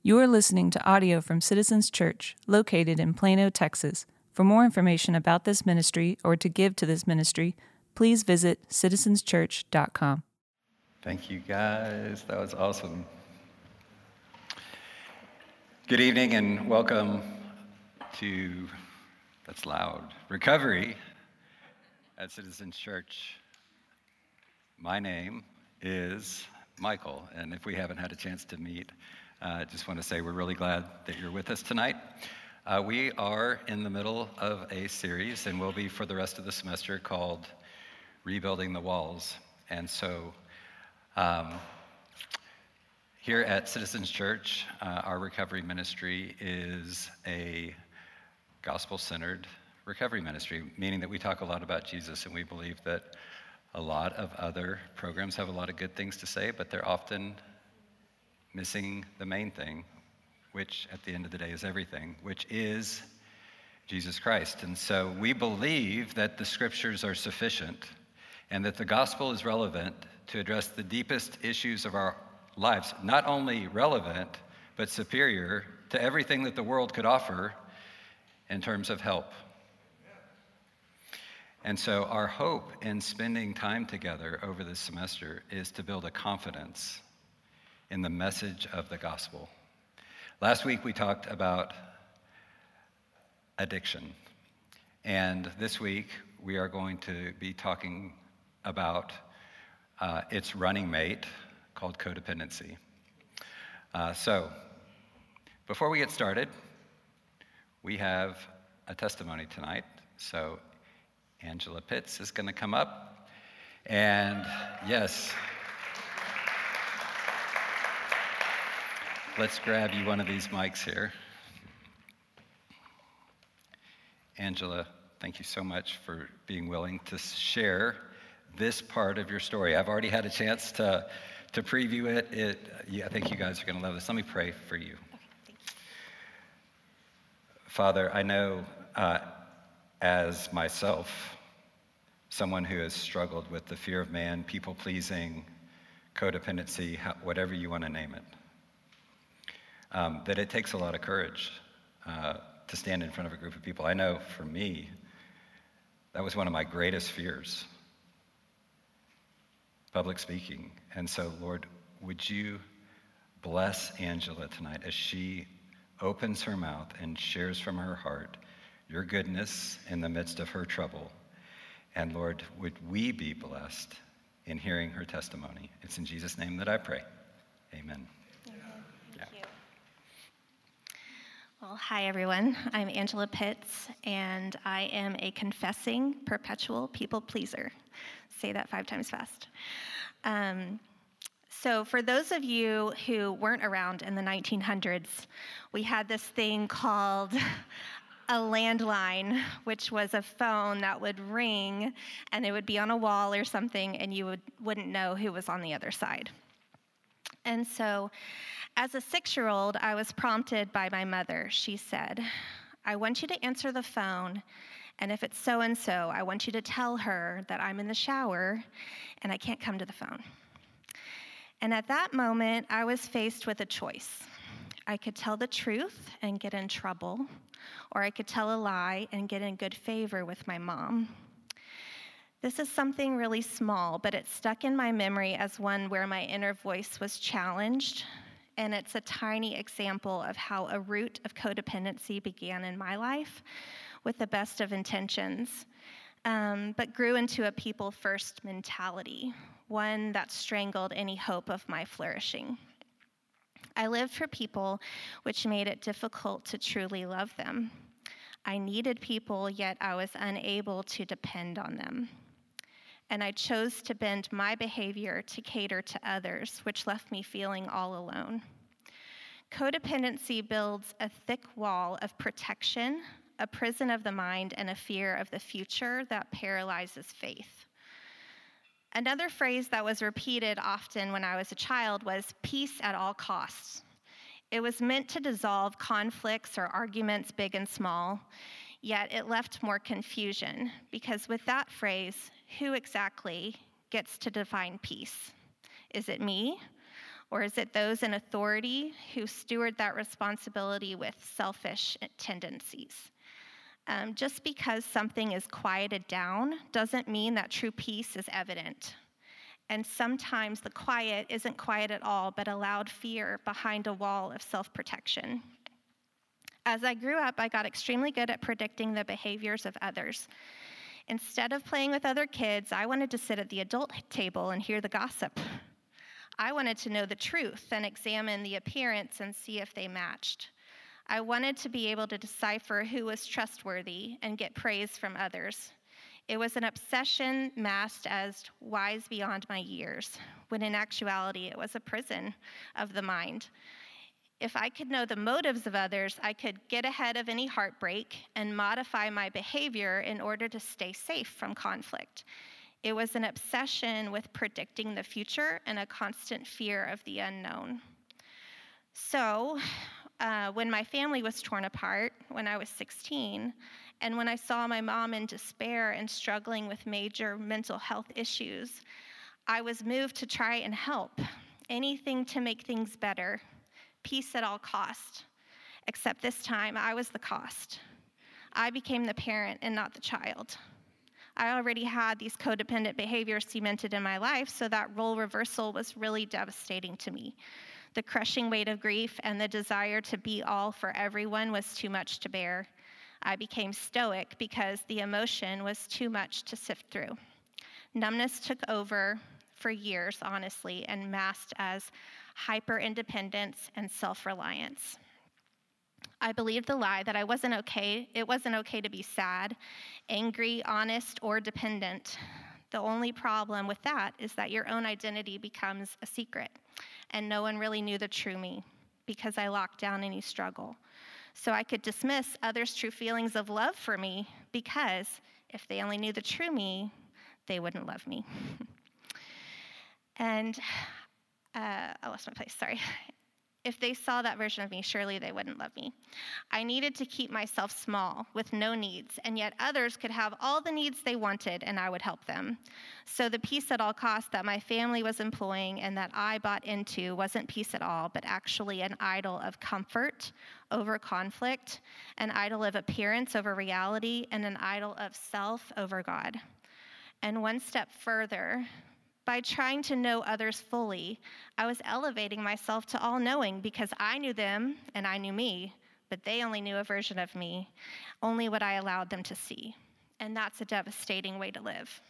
You are listening to audio from Citizens Church, located in Plano, Texas. For more information about this ministry or to give to this ministry, please visit citizenschurch.com. Thank you, guys. That was awesome. Good evening and welcome to, that's loud, Recovery at Citizens Church. My name is Michael, and if we haven't had a chance to meet, I just want to say we're really glad that you're with us tonight. We are in the middle of a series, and will be for the rest of the semester, called Rebuilding the Walls. And so here at Citizens Church, our recovery ministry is a gospel-centered recovery ministry, meaning that we talk a lot about Jesus, and we believe that a lot of other programs have a lot of good things to say, but they're often missing the main thing, which at the end of the day is everything, which is Jesus Christ. And so we believe that the scriptures are sufficient and that the gospel is relevant to address the deepest issues of our lives, not only relevant, but superior to everything that the world could offer in terms of help. And so our hope in spending time together over this semester is to build a confidence in the message of the gospel. Last week we talked about addiction, and this week we are going to be talking about its running mate called codependency. So before we get started, we have a testimony tonight. So Angela Pitts is going to come up, and yes, let's grab you one of these mics here. Angela, thank you so much for being willing to share this part of your story. I've already had a chance to preview it. I think you guys are going to love this. Let me pray for you. Okay, thank you. Father, I know as myself, someone who has struggled with the fear of man, people-pleasing, codependency, whatever you want to name it, that it takes a lot of courage to stand in front of a group of people. I know for me, that was one of my greatest fears, public speaking. And so, Lord, would you bless Angela tonight as she opens her mouth and shares from her heart your goodness in the midst of her trouble. And Lord, would we be blessed in hearing her testimony? It's in Jesus' name that I pray. Amen. Thank you. Well, hi everyone. I'm Angela Pitts, and I am a confessing, perpetual people pleaser. Say that 5 times fast. So for those of you who weren't around in the 1900s, we had this thing called a landline, which was a phone that would ring, and it would be on a wall or something, and you wouldn't know who was on the other side. And so as a 6-year-old, I was prompted by my mother. She said, I want you to answer the phone, and if it's so-and-so, I want you to tell her that I'm in the shower and I can't come to the phone. And at that moment, I was faced with a choice. I could tell the truth and get in trouble, or I could tell a lie and get in good favor with my mom. This is something really small, but it stuck in my memory as one where my inner voice was challenged, and it's a tiny example of how a root of codependency began in my life with the best of intentions, but grew into a people-first mentality, one that strangled any hope of my flourishing. I lived for people, which made it difficult to truly love them. I needed people, yet I was unable to depend on them. And I chose to bend my behavior to cater to others, which left me feeling all alone. Codependency builds a thick wall of protection, a prison of the mind, and a fear of the future that paralyzes faith. Another phrase that was repeated often when I was a child was peace at all costs. It was meant to dissolve conflicts or arguments big and small, yet it left more confusion, because with that phrase, who exactly gets to define peace? Is it me, Or is it those in authority who steward that responsibility with selfish tendencies? Just because something is quieted down doesn't mean that true peace is evident. And sometimes the quiet isn't quiet at all, but a loud fear behind a wall of self-protection. As I grew up, I got extremely good at predicting the behaviors of others. Instead of playing with other kids, I wanted to sit at the adult table and hear the gossip. I wanted to know the truth and examine the appearance and see if they matched. I wanted to be able to decipher who was trustworthy and get praise from others. It was an obsession masked as wise beyond my years, when in actuality it was a prison of the mind. If I could know the motives of others, I could get ahead of any heartbreak and modify my behavior in order to stay safe from conflict. It was an obsession with predicting the future and a constant fear of the unknown. So, when my family was torn apart when I was 16, and when I saw my mom in despair and struggling with major mental health issues, I was moved to try and help. Anything to make things better. Peace at all cost. Except this time, I was the cost. I became the parent and not the child. I already had these codependent behaviors cemented in my life, so that role reversal was really devastating to me. The crushing weight of grief and the desire to be all for everyone was too much to bear. I became stoic because the emotion was too much to sift through. Numbness took over for years, honestly, and masked as hyper-independence and self-reliance. I believed the lie that I wasn't okay. It wasn't okay to be sad, angry, honest, or dependent. The only problem with that is that your own identity becomes a secret, and no one really knew the true me because I locked down any struggle. So I could dismiss others' true feelings of love for me because if they only knew the true me, they wouldn't love me. And I lost my place, sorry. If they saw that version of me, surely they wouldn't love me. I needed to keep myself small with no needs, and yet others could have all the needs they wanted, and I would help them. So the peace at all costs that my family was employing and that I bought into wasn't peace at all, but actually an idol of comfort over conflict, an idol of appearance over reality, and an idol of self over God. And one step further, by trying to know others fully, I was elevating myself to all-knowing because I knew them and I knew me, but they only knew a version of me, only what I allowed them to see. And that's a devastating way to live.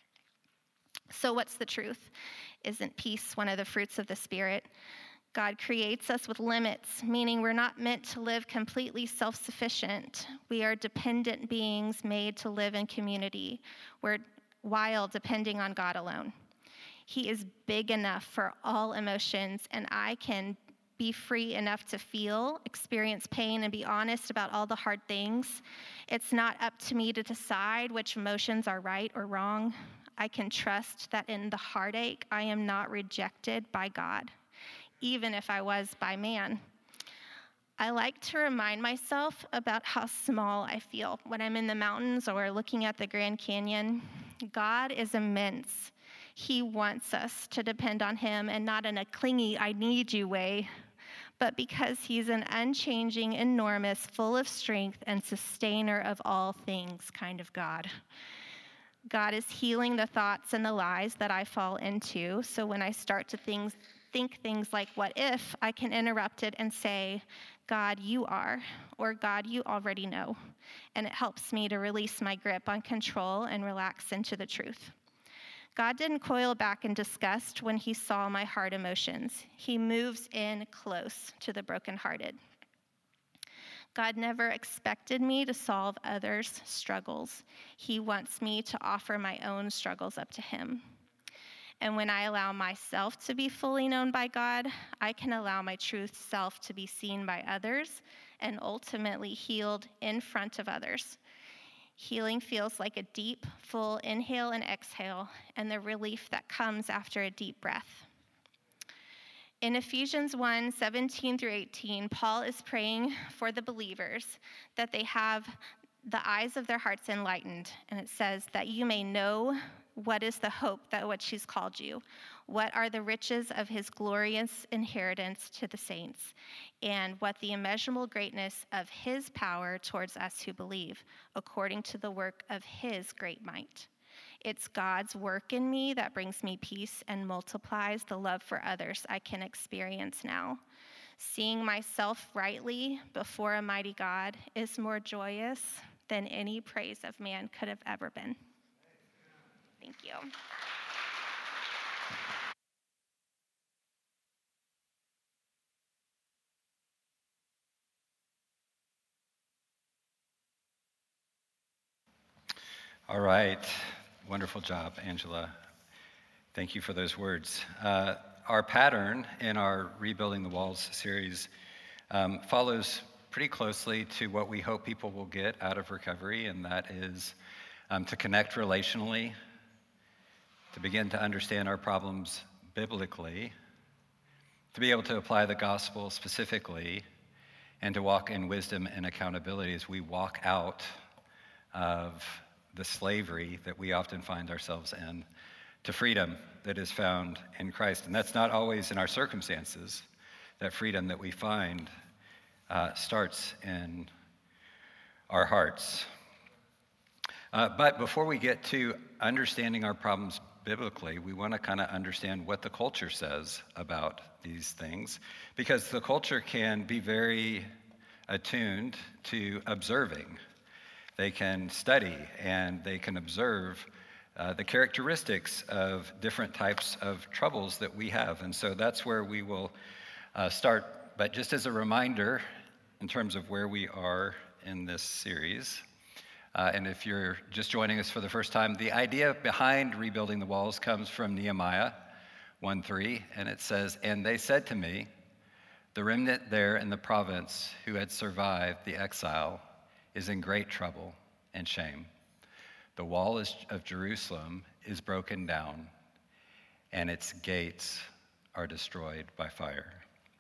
So what's the truth? Isn't peace one of the fruits of the Spirit? God creates us with limits, meaning we're not meant to live completely self-sufficient. We are dependent beings made to live in community, while depending on God alone. He is big enough for all emotions, and I can be free enough to feel, experience pain, and be honest about all the hard things. It's not up to me to decide which emotions are right or wrong. I can trust that in the heartache, I am not rejected by God, even if I was by man. I like to remind myself about how small I feel when I'm in the mountains or looking at the Grand Canyon. God is immense. He wants us to depend on him, and not in a clingy, I need you way, but because he's an unchanging, enormous, full of strength and sustainer of all things kind of God. God is healing the thoughts and the lies that I fall into, so when I start to think things like, what if, I can interrupt it and say, God, you are, or God, you already know. And it helps me to release my grip on control and relax into the truth. God didn't coil back in disgust when he saw my hard emotions. He moves in close to the brokenhearted. God never expected me to solve others' struggles. He wants me to offer my own struggles up to him. And when I allow myself to be fully known by God, I can allow my true self to be seen by others and ultimately healed in front of others. Healing feels like a deep, full inhale and exhale, and the relief that comes after a deep breath. In Ephesians 1:17-18, Paul is praying for the believers that they have the eyes of their hearts enlightened, and it says that you may know what is the hope that what she's called you, What are the riches of his glorious inheritance to the saints, and what the immeasurable greatness of his power towards us who believe, according to the work of his great might. It's God's work in me that brings me peace and multiplies the love for others I can experience now. Seeing myself rightly before a mighty God is more joyous than any praise of man could have ever been. Thank you. All right. Wonderful job, Angela. Thank you for those words. Our pattern in our Rebuilding the Walls series follows pretty closely to what we hope people will get out of recovery, and that is to connect relationally, to begin to understand our problems biblically, to be able to apply the gospel specifically, and to walk in wisdom and accountability as we walk out of the slavery that we often find ourselves in to freedom that is found in Christ. And that's not always in our circumstances. That freedom that we find starts in our hearts. But before we get to understanding our problems biblically, we want to kind of understand what the culture says about these things, because the culture can be very attuned to observing. They can study and they can observe the characteristics of different types of troubles that we have. And so that's where we will start. But just as a reminder, in terms of where we are in this series, and if you're just joining us for the first time, the idea behind Rebuilding the Walls comes from Nehemiah 1:3, and it says, "And they said to me, the remnant there in the province who had survived the exile is in great trouble and shame. The wall of Jerusalem is broken down, and its gates are destroyed by fire."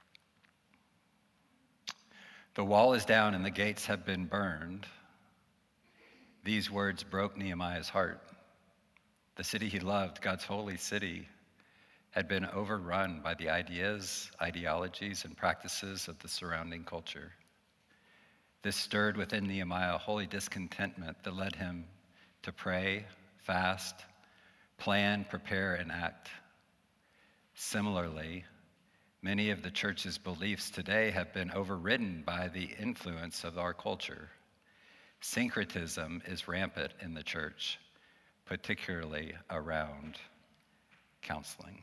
The wall is down and the gates have been burned. These words broke Nehemiah's heart. The city he loved, God's holy city, had been overrun by the ideas, ideologies, and practices of the surrounding culture. This stirred within Nehemiah a holy discontentment that led him to pray, fast, plan, prepare, and act. Similarly, many of the church's beliefs today have been overridden by the influence of our culture. Syncretism is rampant in the church, particularly around counseling.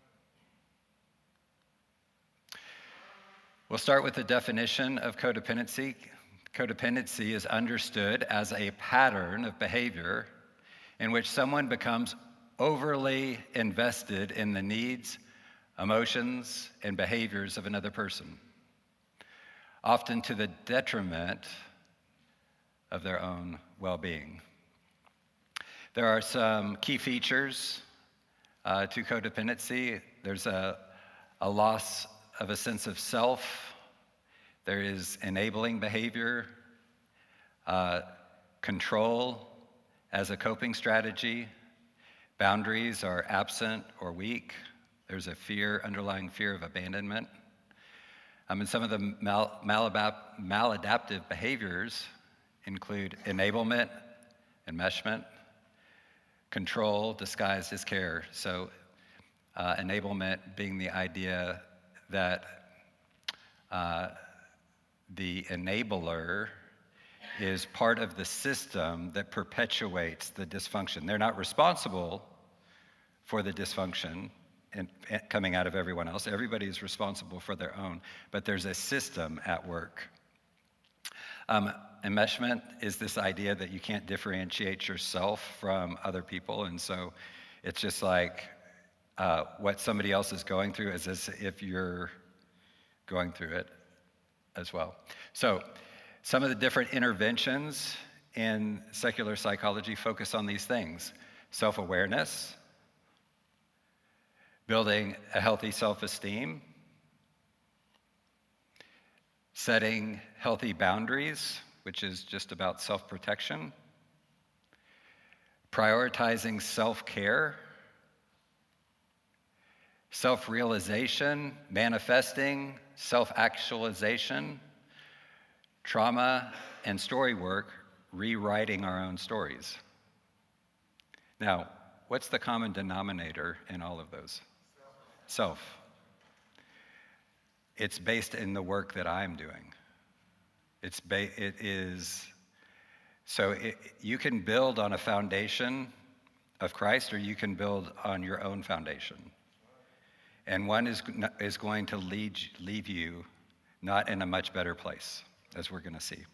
We'll start with the definition of codependency. Codependency is understood as a pattern of behavior in which someone becomes overly invested in the needs, emotions, and behaviors of another person, often to the detriment of their own well-being. There are some key features to codependency. There's a loss of a sense of self. There is enabling behavior, control as a coping strategy. Boundaries are absent or weak. There's a underlying fear of abandonment. And some of the maladaptive behaviors include enablement, enmeshment, control disguised as care. So enablement being the idea that the enabler is part of the system that perpetuates the dysfunction. They're not responsible for the dysfunction and coming out of everyone else. Everybody is responsible for their own, but there's a system at work. Enmeshment is this idea that you can't differentiate yourself from other people, and so it's just like what somebody else is going through is as if you're going through it as well. So some of the different interventions in secular psychology focus on these things: self-awareness, building a healthy self-esteem, setting healthy boundaries, which is just about self-protection, prioritizing self-care, self-realization, manifesting, self-actualization, trauma, and story work, rewriting our own stories. Now, what's the common denominator in all of those? Self. It's based in the work that I'm doing. You can build on a foundation of Christ, or you can build on your own foundation. And one is going to leave you not in a much better place, as we're going to see.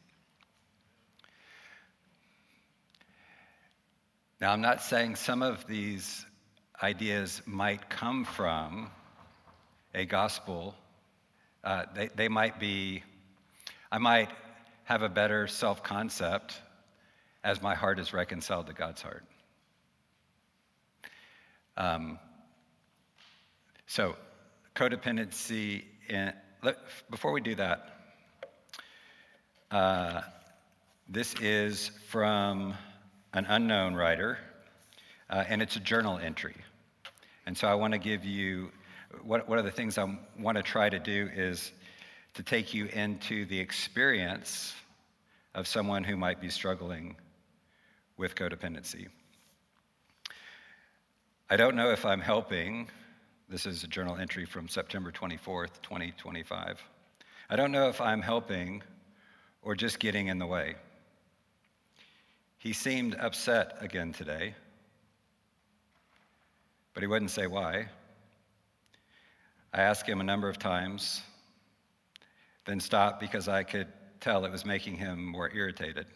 Now, I'm not saying some of these ideas might come from a gospel. They might be, I might have a better self-concept as my heart is reconciled to God's heart. So, codependency, before we do that, this is from an unknown writer, and it's a journal entry. And so I want to give you, one of the things I want to try to do is to take you into the experience of someone who might be struggling with codependency. I don't know if I'm helping. This is a journal entry from September 24th, 2025. I don't know if I'm helping or just getting in the way. He seemed upset again today, but he wouldn't say why. I asked him a number of times, then stopped because I could tell it was making him more irritated.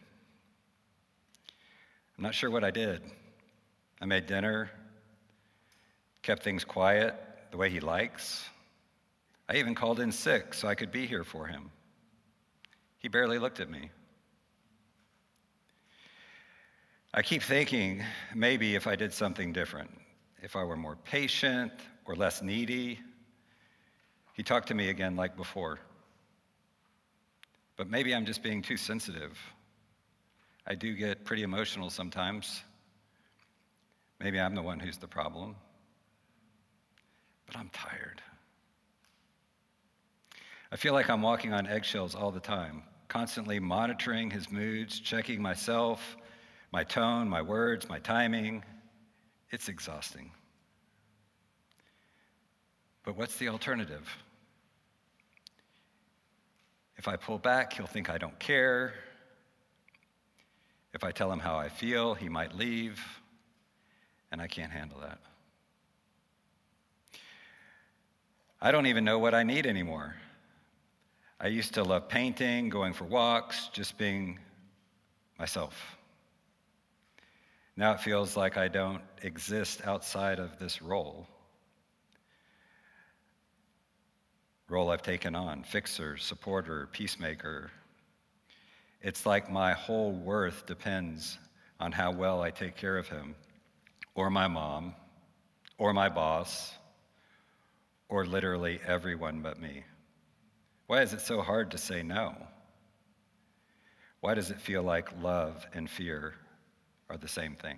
I'm not sure what I did. I made dinner, kept things quiet the way he likes. I even called in sick so I could be here for him. He barely looked at me. I keep thinking maybe if I did something different, if I were more patient or less needy, he talked to me again like before. But maybe I'm just being too sensitive. I do get pretty emotional sometimes. Maybe I'm the one who's the problem. But I'm tired. I feel like I'm walking on eggshells all the time, constantly monitoring his moods, checking myself, my tone, my words, my timing. It's exhausting. But what's the alternative? If I pull back, he'll think I don't care. If I tell him how I feel, he might leave, and I can't handle that. I don't even know what I need anymore. I used to love painting, going for walks, just being myself. Now it feels like I don't exist outside of this role I've taken on, fixer, supporter, peacemaker. It's like my whole worth depends on how well I take care of him, or my mom, or my boss, or literally everyone but me. Why is it so hard to say no? Why does it feel like love and fear are the same thing?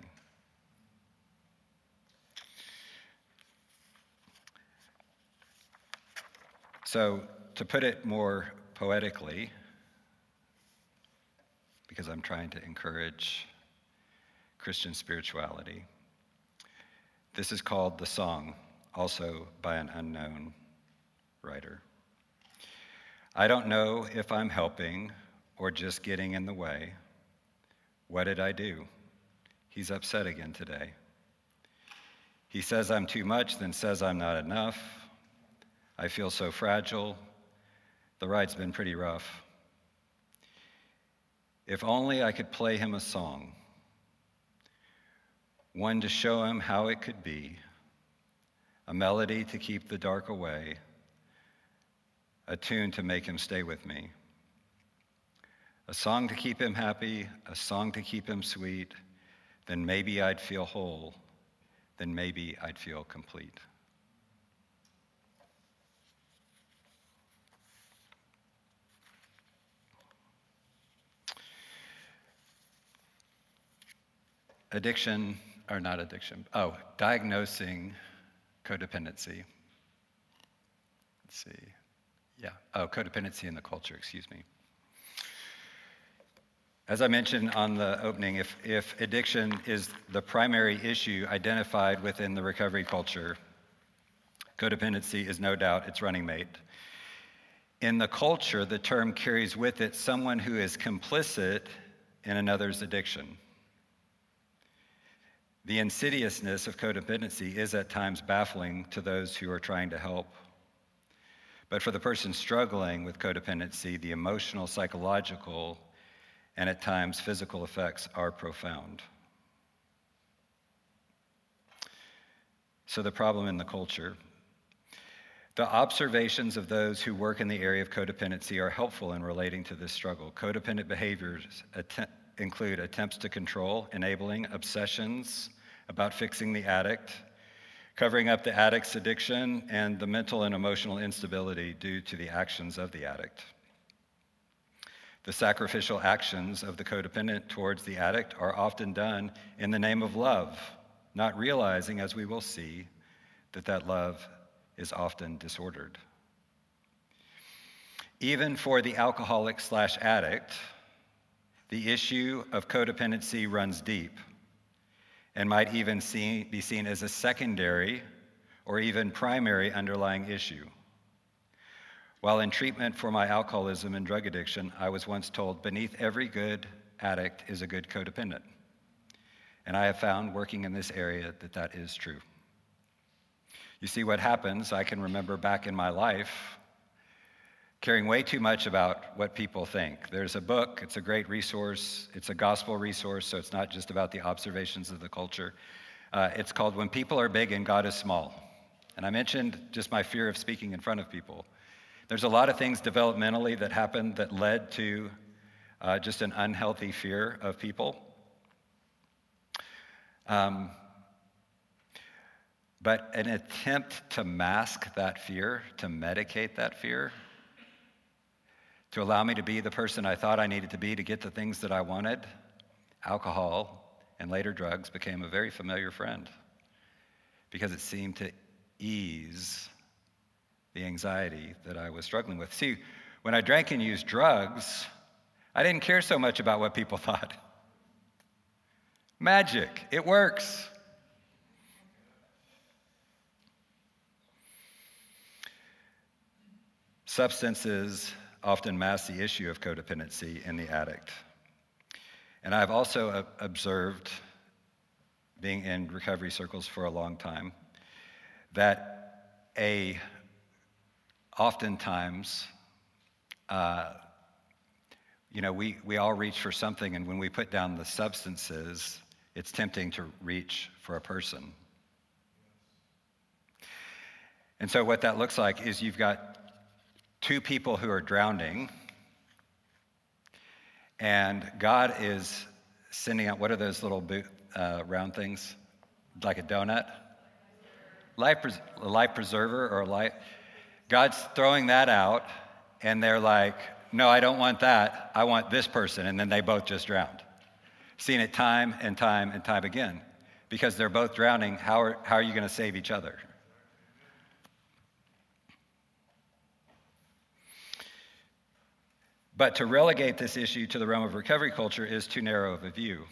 So, to put it more poetically, because I'm trying to encourage Christian spirituality, this is called The Song, also by an unknown writer. I don't know if I'm helping or just getting in the way. What did I do? He's upset again today. He says I'm too much, then says I'm not enough. I feel so fragile. The ride's been pretty rough. If only I could play him a song, one to show him how it could be, a melody to keep the dark away, a tune to make him stay with me, a song to keep him happy, a song to keep him sweet, then maybe I'd feel whole, then maybe I'd feel complete. Diagnosing codependency. let's see. Yeah. Oh, codependency in the culture, excuse me. As I mentioned on the opening, if addiction is the primary issue identified within the recovery culture, codependency is no doubt its running mate. In the culture, the term carries with it someone who is complicit in another's addiction. The insidiousness of codependency is at times baffling to those who are trying to help. But for the person struggling with codependency, the emotional, psychological, and at times physical effects are profound. So the problem in the culture. The observations of those who work in the area of codependency are helpful in relating to this struggle. Codependent behaviors include attempts to control, enabling, obsessions about fixing the addict, covering up the addict's addiction, and the mental and emotional instability due to the actions of the addict. The sacrificial actions of the codependent towards the addict are often done in the name of love, not realizing, as we will see, that love is often disordered. Even for the alcoholic/addict, the issue of codependency runs deep and might even be seen as a secondary or even primary underlying issue. While in treatment for my alcoholism and drug addiction, I was once told, beneath every good addict is a good codependent. And I have found, working in this area, that is true. You see what happens, I can remember back in my life, caring way too much about what people think. There's a book, it's a great resource, it's a gospel resource, so it's not just about the observations of the culture. It's called When People Are Big and God is Small. And I mentioned just my fear of speaking in front of people. There's a lot of things developmentally that happened that led to just an unhealthy fear of people. But an attempt to mask that fear, to medicate that fear, to allow me to be the person I thought I needed to be to get the things that I wanted, alcohol and later drugs became a very familiar friend because it seemed to ease the anxiety that I was struggling with. See, when I drank and used drugs, I didn't care so much about what people thought. Magic, it works. Substances often mask the issue of codependency in the addict. And I've also observed, being in recovery circles for a long time, that oftentimes, we all reach for something, and when we put down the substances, it's tempting to reach for a person. And so what that looks like is you've got two people who are drowning, and God is sending out, what are those little round things? Like a donut? Life preserver or life. God's throwing that out, and they're like, no, I don't want that. I want this person. And then they both just drowned. Seen it time and time and time again. Because they're both drowning, how are you going to save each other? But to relegate this issue to the realm of recovery culture is too narrow of a view.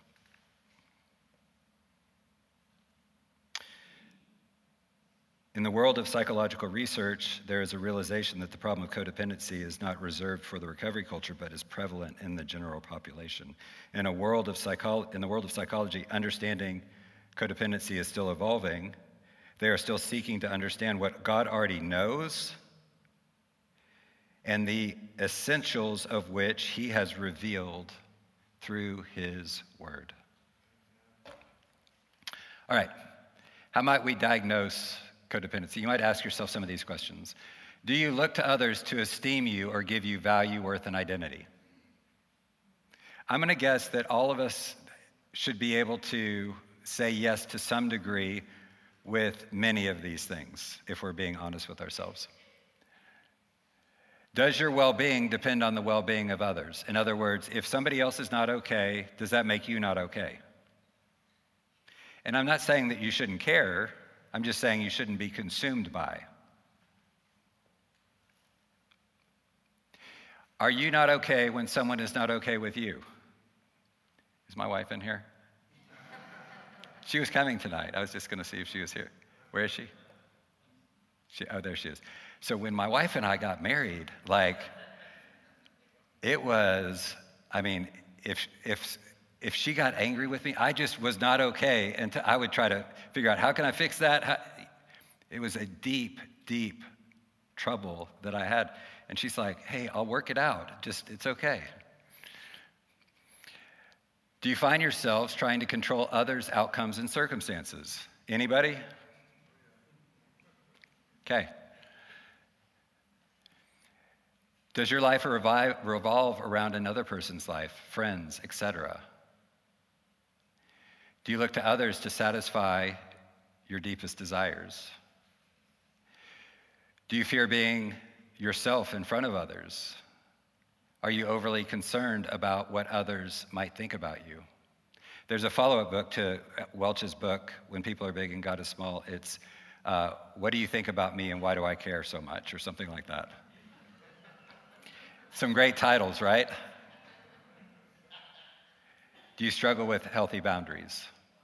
In the world of psychological research, there is a realization that the problem of codependency is not reserved for the recovery culture, but is prevalent in the general population. In the world of psychology, understanding codependency is still evolving. They are still seeking to understand what God already knows and the essentials of which he has revealed through his word. All right, how might we diagnose codependency? You might ask yourself some of these questions. Do you look to others to esteem you or give you value, worth, and identity? I'm going to guess that all of us should be able to say yes to some degree with many of these things, if we're being honest with ourselves. Does your well-being depend on the well-being of others? In other words, if somebody else is not okay, does that make you not okay? And I'm not saying that you shouldn't care. I'm just saying you shouldn't be consumed by. Are you not okay when someone is not okay with you? Is my wife in here? She was coming tonight. I was just going to see if she was here. Where is she? Oh, there she is. So when my wife and I got married, it was, if she got angry with me, I just was not okay. And I would try to figure out, how can I fix that? It was a deep, deep trouble that I had. And she's like, hey, I'll work it out. It's okay. Do you find yourselves trying to control others' outcomes and circumstances? Anybody? Okay. Does your life revolve around another person's life, friends, etc.? Do you look to others to satisfy your deepest desires? Do you fear being yourself in front of others? Are you overly concerned about what others might think about you? There's a follow-up book to Welch's book, When People Are Big and God Is Small. It's, What Do You Think About Me and Why Do I Care So Much? Or something like that. Some great titles, right? Do you struggle with healthy boundaries?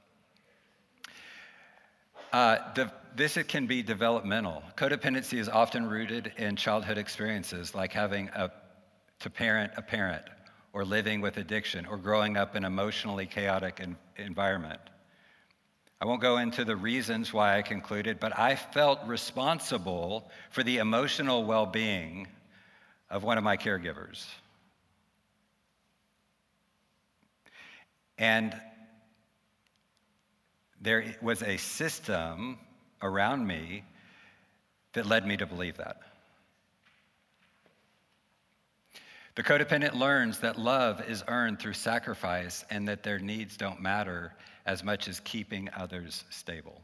This can be developmental. Codependency is often rooted in childhood experiences, like having to parent a parent, or living with addiction, or growing up in an emotionally chaotic environment. I won't go into the reasons why I concluded, but I felt responsible for the emotional well-being of one of my caregivers. And there was a system around me that led me to believe that. The codependent learns that love is earned through sacrifice and that their needs don't matter as much as keeping others stable.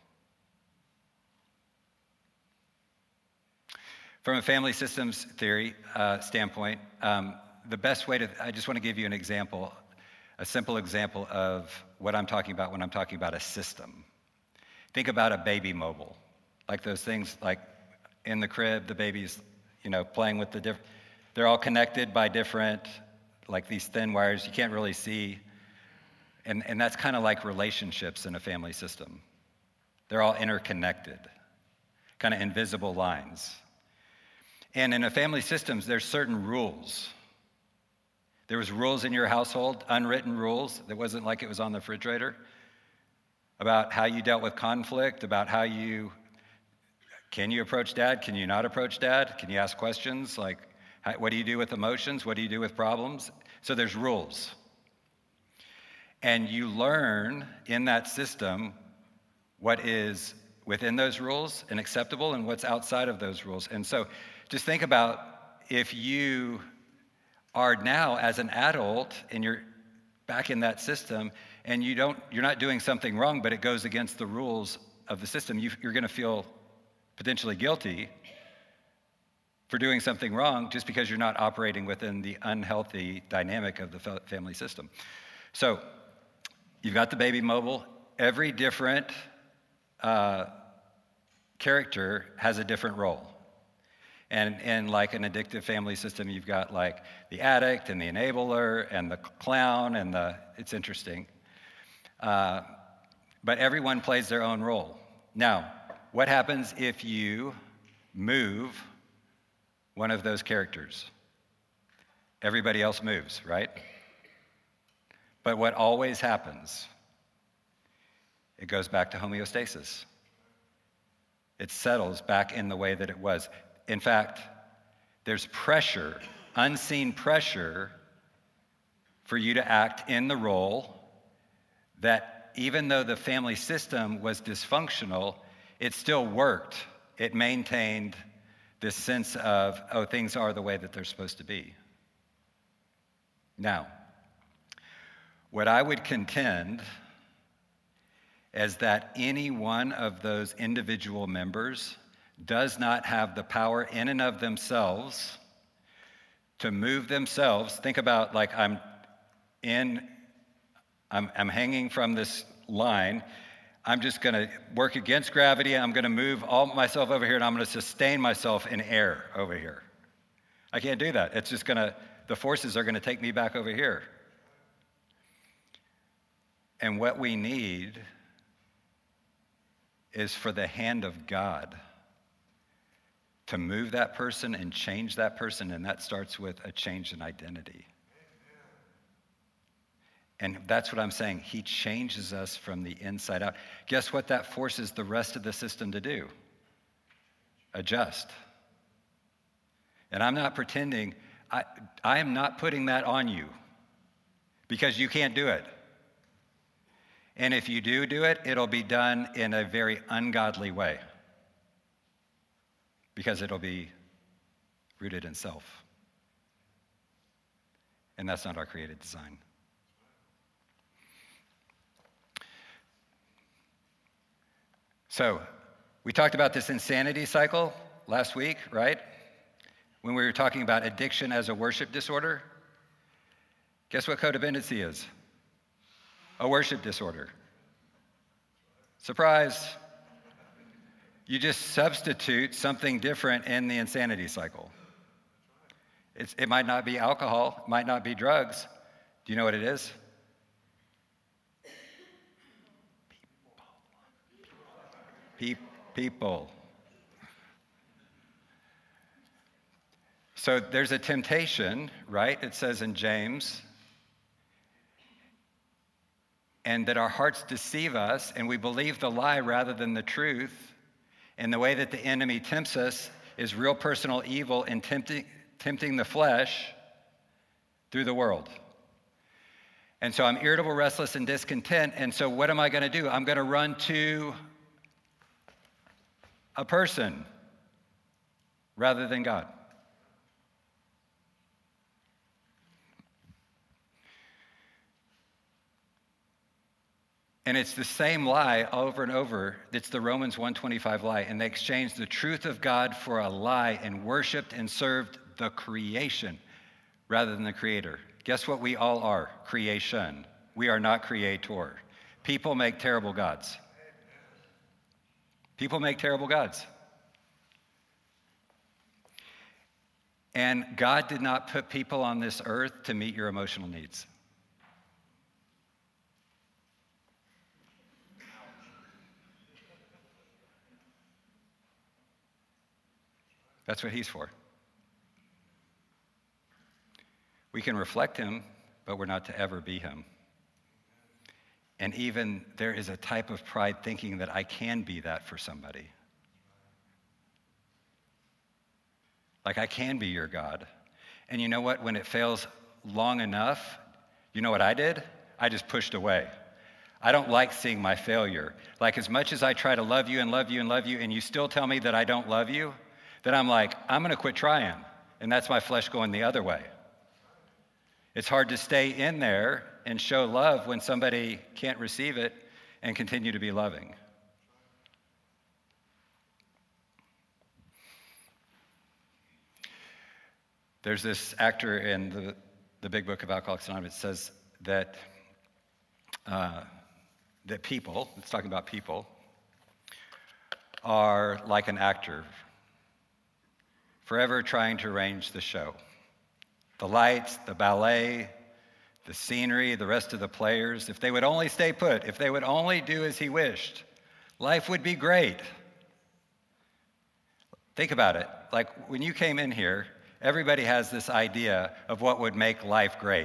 From a family systems theory standpoint, the best way I just want to give you an example, a simple example of what I'm talking about when I'm talking about a system. Think about a baby mobile, like those things like in the crib, the baby's, playing with they're all connected by different, like these thin wires you can't really see. And that's kind of like relationships in a family system. They're all interconnected, kind of invisible lines. And in a family systems, there's certain rules. There was rules in your household, unwritten rules. That wasn't like it was on the refrigerator, about how you dealt with conflict, about can you approach dad? Can you not approach dad? Can you ask questions? What do you do with emotions? What do you do with problems? So there's rules. And you learn in that system what is within those rules and acceptable and what's outside of those rules. And so just think about if you are now as an adult and you're back in that system and you're not doing something wrong, but it goes against the rules of the system, you're going to feel potentially guilty for doing something wrong just because you're not operating within the unhealthy dynamic of the family system. So you've got the baby mobile. Every different character has a different role. And like an addictive family system, you've got like the addict and the enabler and the clown it's interesting. But everyone plays their own role. Now, what happens if you move one of those characters? Everybody else moves, right? But what always happens, it goes back to homeostasis. It settles back in the way that it was. In fact, there's pressure, unseen pressure, for you to act in the role that even though the family system was dysfunctional, it still worked. It maintained this sense of, things are the way that they're supposed to be. Now, what I would contend is that any one of those individual members does not have the power in and of themselves to move themselves. Think about like I'm hanging from this line. I'm just going to work against gravity. I'm going to move all myself over here, and I'm going to sustain myself in air over here. I can't do that. It's just going to the forces are going to take me back over here. And what we need is for the hand of God to move that person and change that person, and that starts with a change in identity. And that's what I'm saying. He changes us from the inside out. Guess what that forces the rest of the system to do? Adjust. And I'm not pretending, I am not putting that on you because you can't do it. And if you do it, it'll be done in a very ungodly way because it'll be rooted in self. And that's not our created design. So, we talked about this insanity cycle last week, right? When we were talking about addiction as a worship disorder. Guess what codependency is? A worship disorder. Surprise. You just substitute something different in the insanity cycle. It might not be alcohol, it might not be drugs. Do you know what it is? People. So there's a temptation, right? It says in James, and that our hearts deceive us and we believe the lie rather than the truth. And the way that the enemy tempts us is real personal evil and tempting the flesh through the world. And so I'm irritable, restless, and discontent. And so what am I going to do? I'm going to run to a person rather than God. And it's the same lie over and over. It's the Romans 1:25 lie. And they exchanged the truth of God for a lie and worshiped and served the creation rather than the creator. Guess what we all are? Creation. We are not creator. People make terrible gods. People make terrible gods. And God did not put people on this earth to meet your emotional needs. That's what he's for. We can reflect him, but we're not to ever be him. And even there is a type of pride thinking that I can be that for somebody. Like I can be your God. And you know what? When it fails long enough, you know what I did? I just pushed away. I don't like seeing my failure. Like as much as I try to love you and love you and love you, and you still tell me that I don't love you, then I'm like, I'm gonna quit trying. And that's my flesh going the other way. It's hard to stay in there and show love when somebody can't receive it and continue to be loving. There's this actor in the Big Book of Alcoholics Anonymous. It says that that people, it's talking about people, are like an actor, forever trying to arrange the show. The lights, the ballet, the scenery, the rest of the players. If they would only stay put, if they would only do as he wished, life would be great. Think about it. Like when you came in here, everybody has this idea of what would make life great.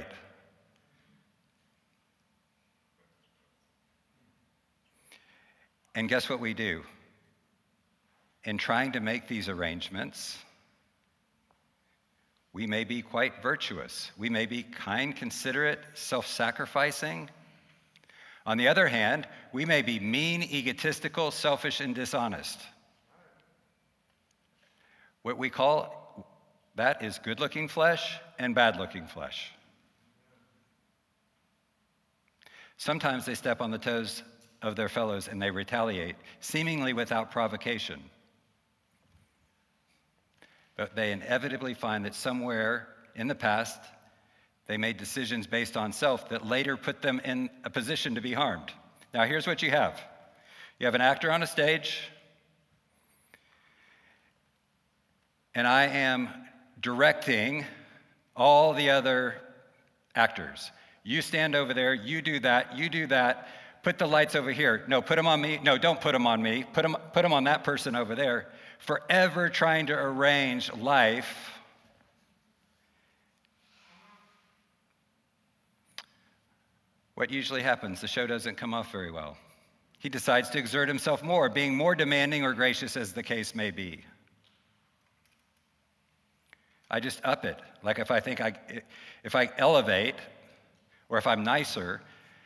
And guess what we do? In trying to make these arrangements, we may be quite virtuous. We may be kind, considerate, self-sacrificing. On the other hand, we may be mean, egotistical, selfish, and dishonest. What we call that is good-looking flesh and bad-looking flesh. Sometimes they step on the toes of their fellows and they retaliate, seemingly without provocation. But they inevitably find that somewhere in the past, they made decisions based on self that later put them in a position to be harmed. Now, here's what you have. You have an actor on a stage, and I am directing all the other actors. You stand over there, you do that, put the lights over here. No, put them on me. No, don't put them on me. Put them on that person over there. Forever trying to arrange life. What usually happens? The show doesn't come off very well. He decides to exert himself more, being more demanding or gracious as the case may be. I just up it. Like if I elevate, or if I'm nicer,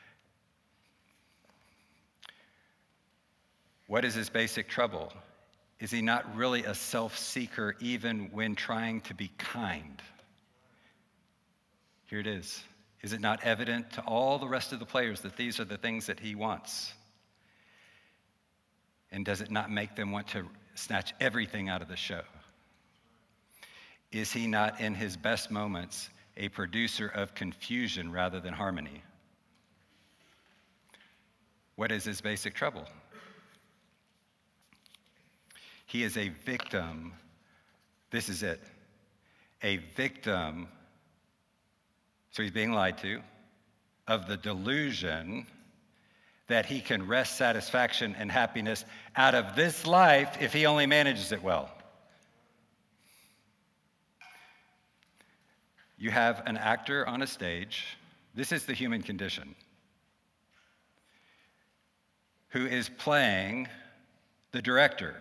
what is his basic trouble? Is he not really a self-seeker even when trying to be kind? Here it is. Is it not evident to all the rest of the players that these are the things that he wants? And does it not make them want to snatch everything out of the show? Is he not in his best moments a producer of confusion rather than harmony? What is his basic trouble? He is a victim. This is it. A victim. So he's being lied to, of the delusion that he can wrest satisfaction and happiness out of this life if he only manages it well. You have an actor on a stage, this is the human condition, who is playing the director.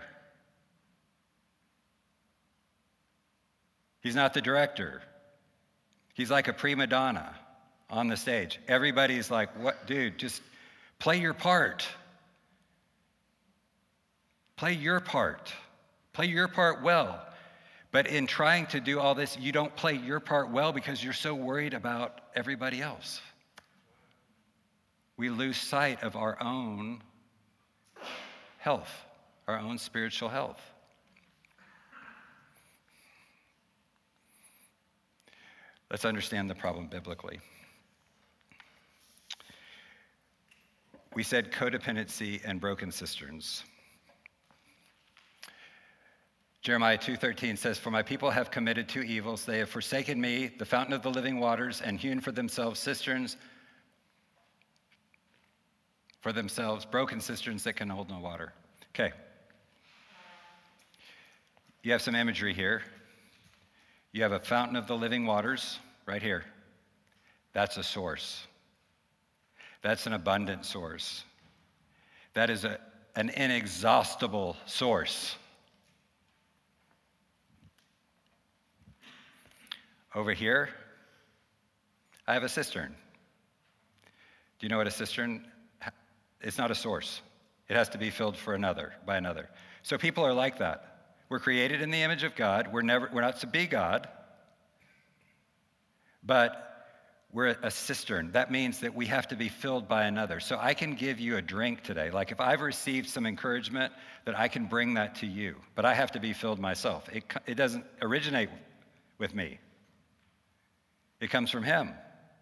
He's not the director. He's like a prima donna on the stage. Everybody's like, what, dude, just play your part. Play your part. Play your part well. But in trying to do all this, you don't play your part well because you're so worried about everybody else. We lose sight of our own health, our own spiritual health. Let's understand the problem biblically. We said codependency and broken cisterns. Jeremiah 2:13 says, "For my people have committed two evils. They have forsaken me, the fountain of the living waters, and hewn for themselves cisterns for themselves, broken cisterns that can hold no water." Okay. You have some imagery here. You have a fountain of the living waters right here. That's a source. That's an abundant source. That is an inexhaustible source. Over here, I have a cistern. Do you know what a cistern? It's not a source. It has to be filled by another. So people are like that. We're created in the image of God. We're not to be God, but we're a cistern. That means that we have to be filled by another. So I can give you a drink today. Like if I've received some encouragement, that I can bring that to you, but I have to be filled myself. It doesn't originate with me. It comes from him.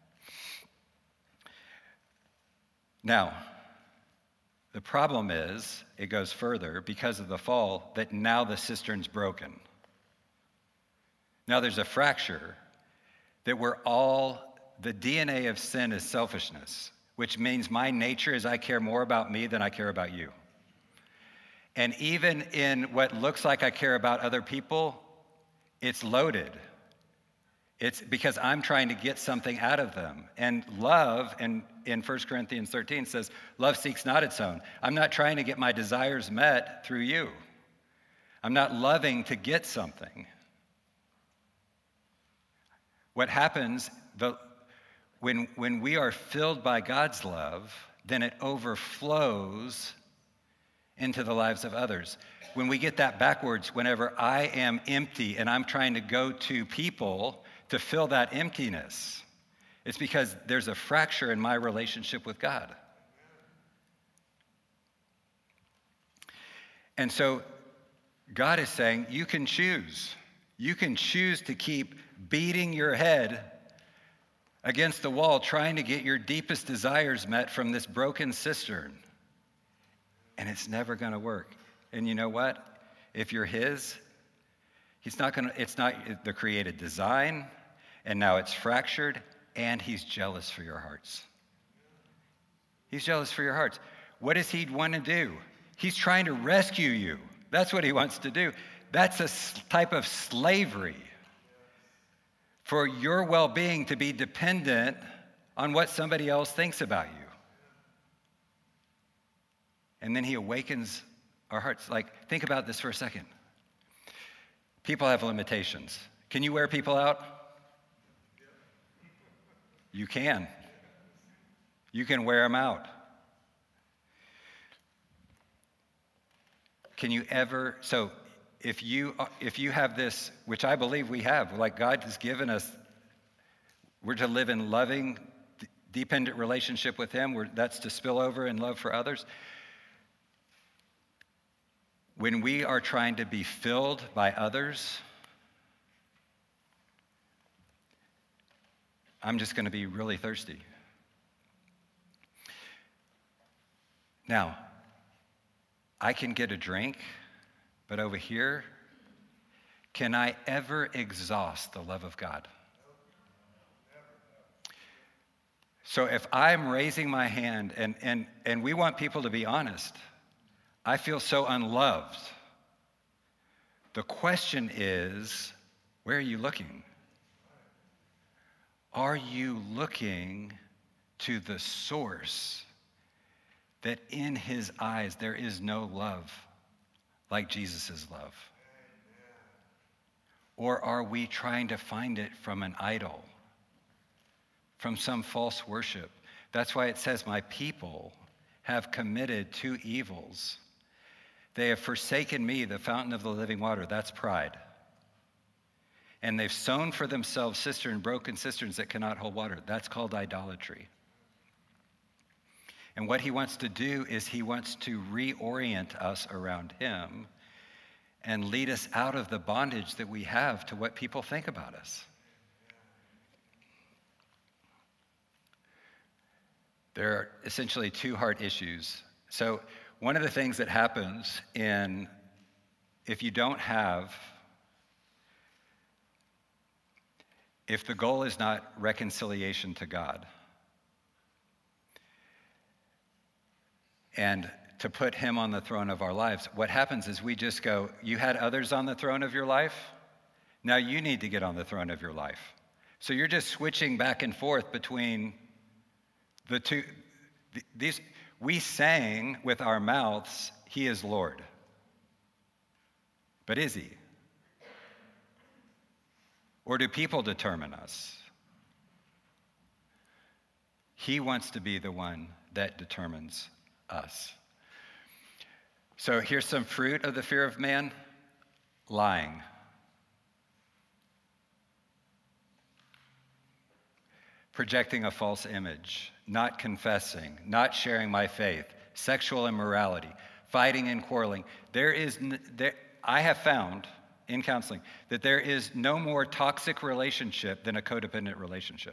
Now, the problem is, it goes further because of the fall, that now the cistern's broken. Now there's a fracture that the DNA of sin is selfishness, which means my nature is I care more about me than I care about you. And even in what looks like I care about other people, it's loaded. It's because I'm trying to get something out of them. And love, in 1 Corinthians 13 says, love seeks not its own. I'm not trying to get my desires met through you. I'm not loving to get something. What happens, when we are filled by God's love, then it overflows into the lives of others. When we get that backwards, whenever I am empty and I'm trying to go to people to fill that emptiness, it's because there's a fracture in my relationship with God. And so God is saying, you can choose. You can choose to keep beating your head against the wall, trying to get your deepest desires met from this broken cistern. And it's never going to work. And you know what? If you're his, it's not the created design. And now it's fractured, and he's jealous for your hearts. He's jealous for your hearts. What does he want to do? He's trying to rescue you. That's what he wants to do. That's a type of slavery. For your well-being to be dependent on what somebody else thinks about you. And then he awakens our hearts. Like, think about this for a second. People have limitations. Can you wear people out? You can. You can wear them out. Can you ever, so if you have this, which I believe we have, like God has given us, we're to live in loving, dependent relationship with him, that's to spill over in love for others. When we are trying to be filled by others, I'm just going to be really thirsty. Now, I can get a drink, but over here, can I ever exhaust the love of God? So if I'm raising my hand, and we want people to be honest, I feel so unloved. The question is, where are you looking? Are you looking to the source that in his eyes there is no love like Jesus' love? Or are we trying to find it from an idol, from some false worship? That's why it says, my people have committed two evils. They have forsaken me, the fountain of the living water. That's pride. And they've sown for themselves broken cisterns that cannot hold water. That's called idolatry. And what he wants to do is he wants to reorient us around him and lead us out of the bondage that we have to what people think about us. There are essentially two heart issues. So one of the things that happens if the goal is not reconciliation to God and to put him on the throne of our lives, what happens is we just go, you had others on the throne of your life, now you need to get on the throne of your life. So you're just switching back and forth between the two. We sang with our mouths, he is Lord. But is he? Or do people determine us? He wants to be the one that determines us. So here's some fruit of the fear of man: lying, projecting a false image, not confessing, not sharing my faith, sexual immorality, fighting and quarreling. I have found in counseling that there is no more toxic relationship than a codependent relationship.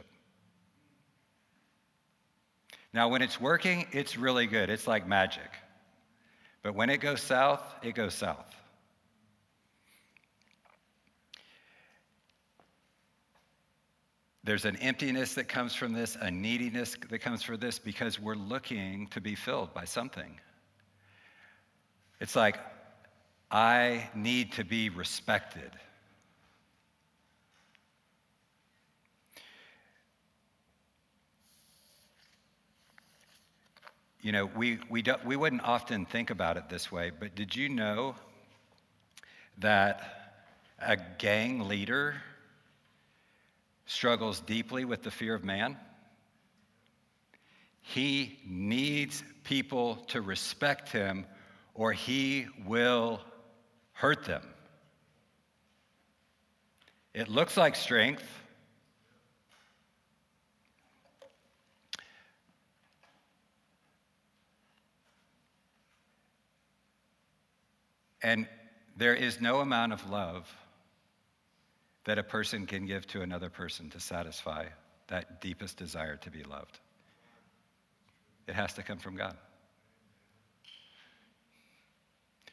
Now, when it's working, it's really good. It's like magic. But when it goes south, it goes south. There's an emptiness that comes from this, a neediness that comes from this, because we're looking to be filled by something. It's like, I need to be respected. You know, we wouldn't often think about it this way, but did you know that a gang leader struggles deeply with the fear of man? He needs people to respect him, or he will hurt them. It looks like strength. And there is no amount of love that a person can give to another person to satisfy that deepest desire to be loved. It has to come from God.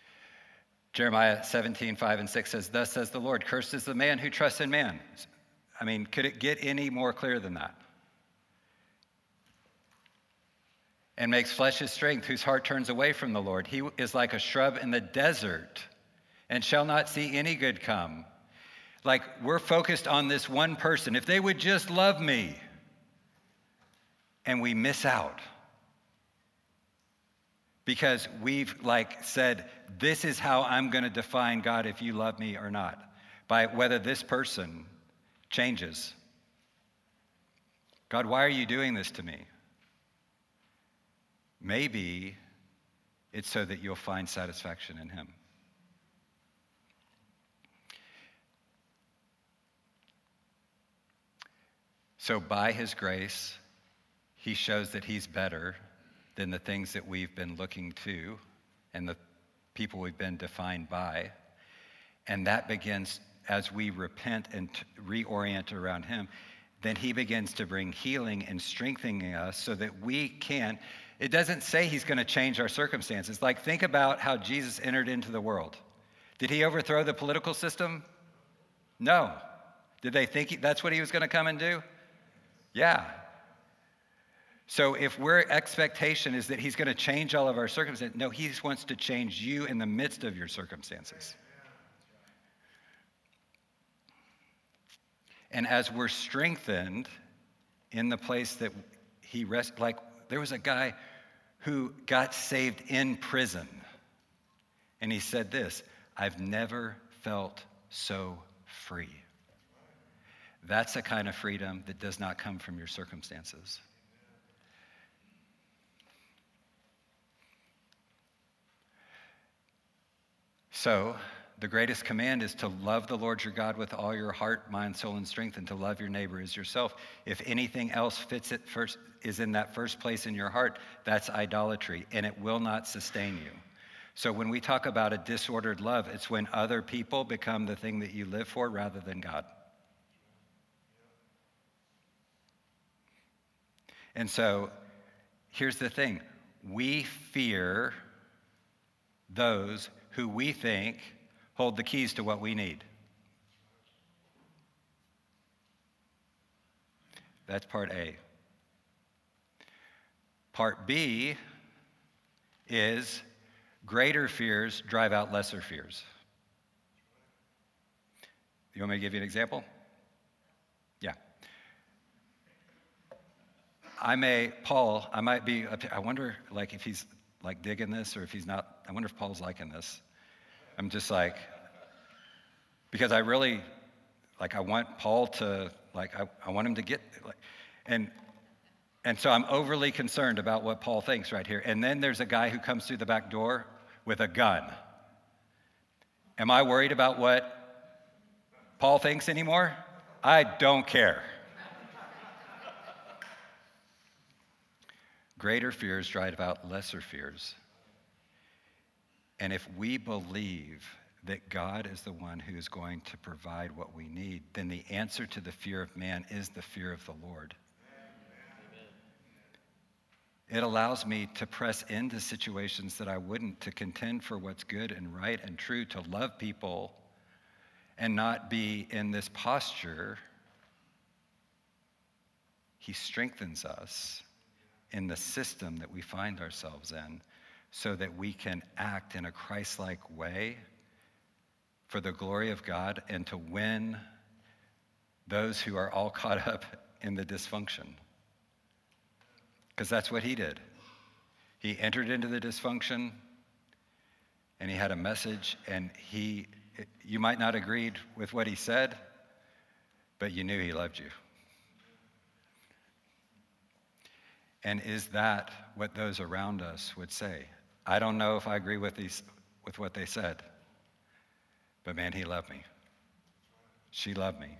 Jeremiah 17:5-6 says, "Thus says the Lord, cursed is the man who trusts in man." I mean, could it get any more clear than that? And makes flesh his strength, whose heart turns away from the Lord. He is like a shrub in the desert and shall not see any good come. Like, we're focused on this one person. If they would just love me, and we miss out because we've said, this is how I'm going to define God if you love me or not, by whether this person changes. God, why are you doing this to me? Maybe it's so that you'll find satisfaction in him. So by his grace, he shows that he's better than the things that we've been looking to and the people we've been defined by. And that begins as we repent and reorient around him. Then he begins to bring healing and strengthening us so that we can. It doesn't say he's going to change our circumstances. Like, think about how Jesus entered into the world. Did he overthrow the political system? No. Did they think that's what he was going to come and do? Yeah. So if our expectation is that he's going to change all of our circumstances, no, he just wants to change you in the midst of your circumstances. And as we're strengthened in the place that he rests, like there was a guy who got saved in prison. And he said this, I've never felt so free. That's a kind of freedom that does not come from your circumstances. So, the greatest command is to love the Lord your God with all your heart, mind, soul, and strength, and to love your neighbor as yourself. If anything else fits it first, is in that first place in your heart, that's idolatry, and it will not sustain you. So when we talk about a disordered love, it's when other people become the thing that you live for rather than God. And so here's the thing. We fear those who we think hold the keys to what we need. That's part A. Part B is greater fears drive out lesser fears. You want me to give you an example? Yeah. I might be, I wonder if he's digging this or if he's not. I wonder if Paul's liking this. I'm just because I really, I want Paul to, I want him to get, and so I'm overly concerned about what Paul thinks right here. And then there's a guy who comes through the back door with a gun. Am I worried about what Paul thinks anymore? I don't care. Greater fears drive out lesser fears. And if we believe that God is the one who is going to provide what we need, then the answer to the fear of man is the fear of the Lord. Amen. It allows me to press into situations that I wouldn't, to contend for what's good and right and true, to love people and not be in this posture. He strengthens us in the system that we find ourselves in, so that we can act in a Christ-like way for the glory of God and to win those who are all caught up in the dysfunction. Because that's what he did. He entered into the dysfunction and he had a message, and you might not agreed with what he said, but you knew he loved you. And is that what those around us would say? I don't know if I agree with what they said, but man, he loved me. She loved me.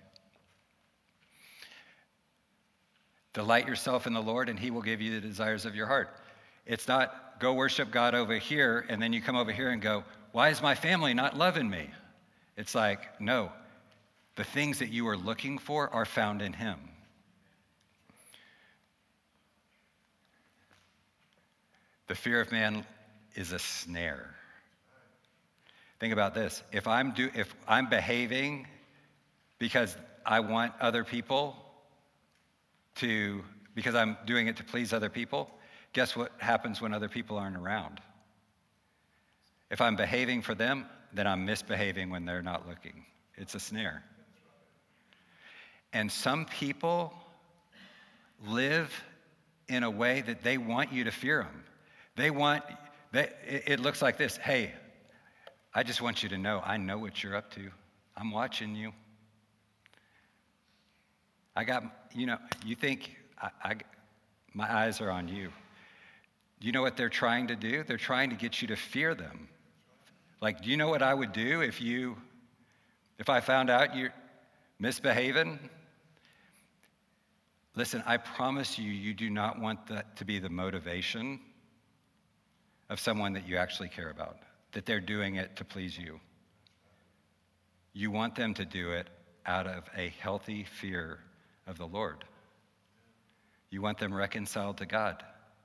Delight yourself in the Lord, and he will give you the desires of your heart. It's not go worship God over here, and then you come over here and go, why is my family not loving me? It's no, the things that you are looking for are found in him. The fear of man is a snare. Think about this. If I'm behaving because I want other people because I'm doing it to please other people, guess what happens when other people aren't around? If I'm behaving for them, then I'm misbehaving when they're not looking. It's a snare. And some people live in a way that they want you to fear them. It looks like this. Hey, I just want you to know, I know what you're up to. I'm watching you. You think my eyes are on you. Do you know what they're trying to do? They're trying to get you to fear them. Like, do you know what I would do if I found out you're misbehaving? Listen, I promise you do not want that to be the motivation of someone that you actually care about, that they're doing it to please you. You want them to do it out of a healthy fear of the Lord. You want them reconciled to God.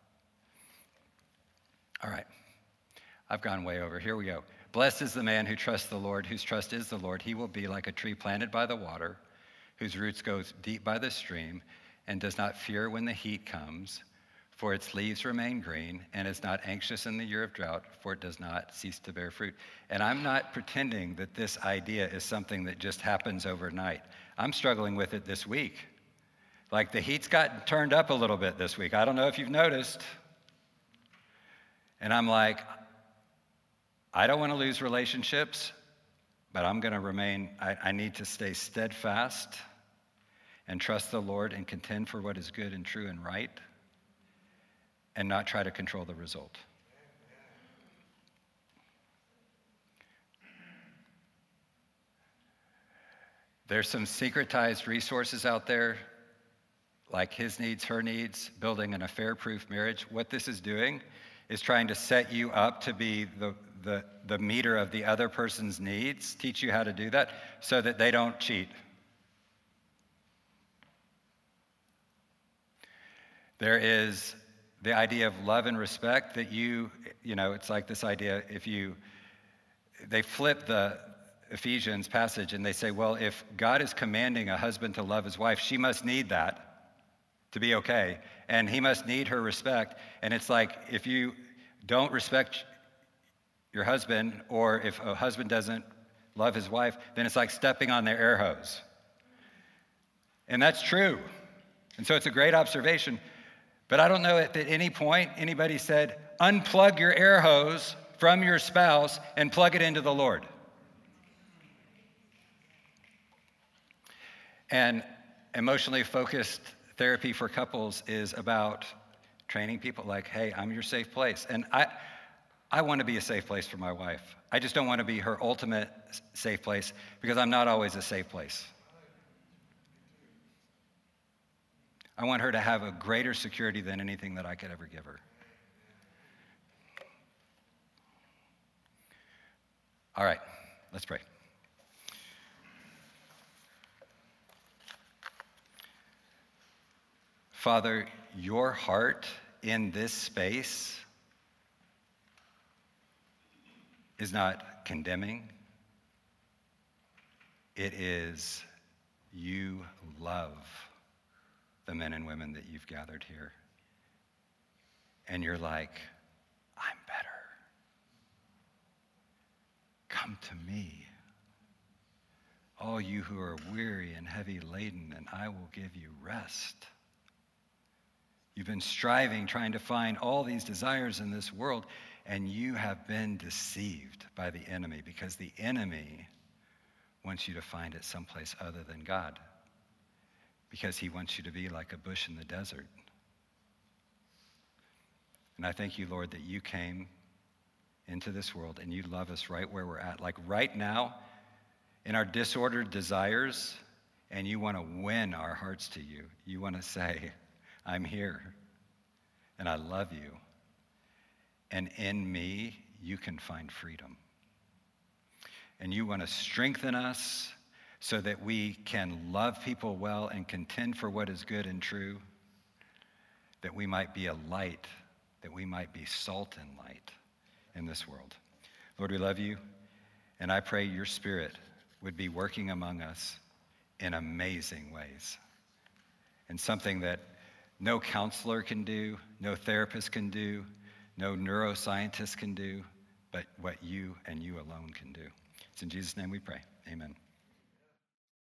All right, I've gone way over. Here we go. Blessed is the man who trusts the Lord, whose trust is the Lord. He will be like a tree planted by the water, whose roots go deep by the stream, and does not fear when the heat comes, for its leaves remain green, and is not anxious in the year of drought, for it does not cease to bear fruit. And I'm not pretending that this idea is something that just happens overnight. I'm struggling with it this week. Like, the heat's gotten turned up a little bit this week. I don't know if you've noticed. And I'm like, I don't want to lose relationships, but I'm going to remain, I need to stay steadfast and trust the Lord and contend for what is good and true and right, and not try to control the result. There's some secretized resources out there, like His Needs, Her Needs, building an affair-proof marriage. What this is doing is trying to set you up to be the meter of the other person's needs, teach you how to do that so that they don't cheat. There is the idea of love and respect that it's like this idea, they flip the Ephesians passage and they say, well, if God is commanding a husband to love his wife, she must need that to be okay, and he must need her respect. And it's like, if you don't respect your husband, or if a husband doesn't love his wife, then it's like stepping on their air hose. And that's true. And so it's a great observation. But I don't know if at any point anybody said, unplug your air hose from your spouse and plug it into the Lord. And emotionally focused therapy for couples is about training people like, hey, I'm your safe place. And I want to be a safe place for my wife. I just don't want to be her ultimate safe place, because I'm not always a safe place. I want her to have a greater security than anything that I could ever give her. All right, let's pray. Father, your heart in this space is not condemning. It is, you love the men and women that you've gathered here. And you're like, I'm better. Come to me, all you who are weary and heavy laden, and I will give you rest. You've been striving, trying to find all these desires in this world, and you have been deceived by the enemy, because the enemy wants you to find it someplace other than God, because he wants you to be like a bush in the desert. And I thank you, Lord, that you came into this world and you love us right where we're at, like right now in our disordered desires, and you want to win our hearts to you. You want to say, I'm here, and I love you, and in me, you can find freedom. And you want to strengthen us so that we can love people well and contend for what is good and true, that we might be a light, that we might be salt and light in this world. Lord, we love you, and I pray your Spirit would be working among us in amazing ways. And something that no counselor can do, no therapist can do, no neuroscientist can do, but what you and you alone can do. It's in Jesus' name we pray. Amen.